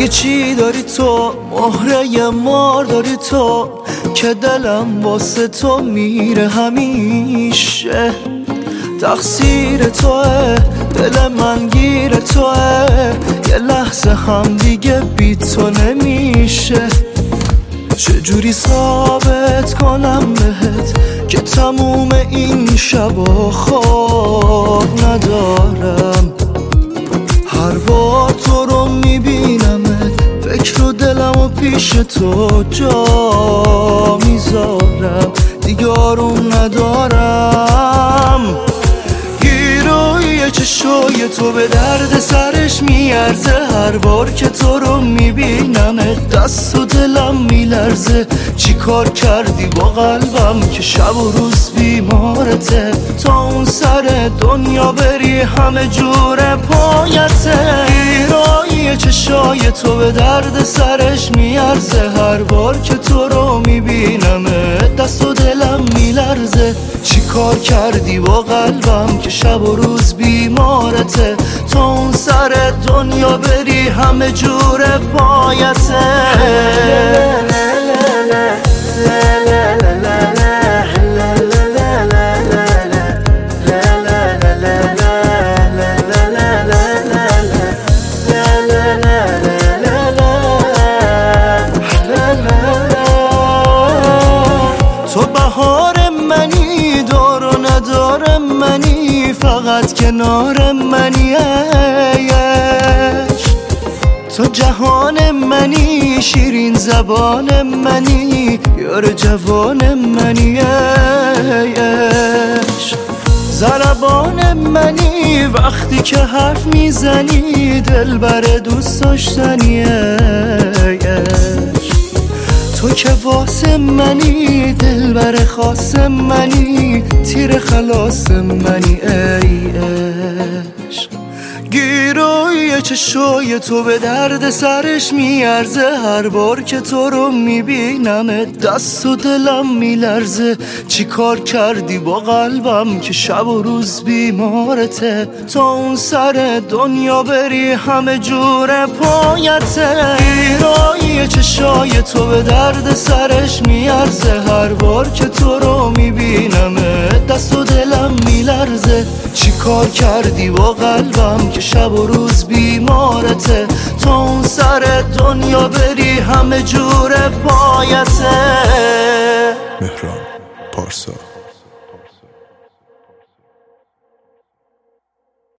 چی داری تو، مهره مار داری تو که دلم واسه تو میره همیشه. تقصیر توه، دل من گیر توه، یه لحظه هم دیگه بی تو نمیشه. چجوری ثابت کنم بهت که تموم این شبا خواب ندارم؟ هر بار تو رو میبینمت فکر و دلم و پیش تو جا میذارم، دیگه آروم ندارم. گیروی چشای تو به درد سرش میارزه، هر بار که تو رو میبینمت دست و دلم میلرزه. چی کار کردی با قلبم که شب و روز بیمارته؟ تا اون سر دنیا بری همه جور پایته. گیرای چشای تو به درد سرش میارزه، هر بار که تو رو میبینمت دست و دلم میلرزه. چی کار کردی با قلبم که شب و روز بیمارته؟ تا اون سر دنیا بری همه جور پایته. تو بهار منی، دار و ندار منی، فقط کنار منی عشق. تو جهان منی، شیرین زبان منی، یار جوان منی عشق. ضربان منی، وقتی که حرف میزنی دلبر دوست داشتنی عشق. تو که واسه منی، دلبر خاص منی، تیر خلاص منی ای عشق. گیروی چشای تو به درد سرش میارزه، هر بار که تو رو میبینمت دست و دلم میلرزه. چی کار کردی با قلبم که شب و روز بیمارته؟ تا اون سر دنیا بری همه جور پایته. گیروی چشای تو به درد سرش میارزه، هر بار که تو رو میبینمت دست و دلم میلرزه. چی کار کردی با قلبم که شب و روز بیمارته؟ تا اون سر دنیا بری همه جور پایته. مهران پارسا.